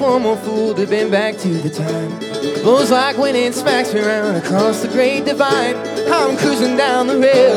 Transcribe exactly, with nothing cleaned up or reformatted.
one more fool to bend back to the time. Blows like when it smacks me around across the great divide. I'm cruising down the rail,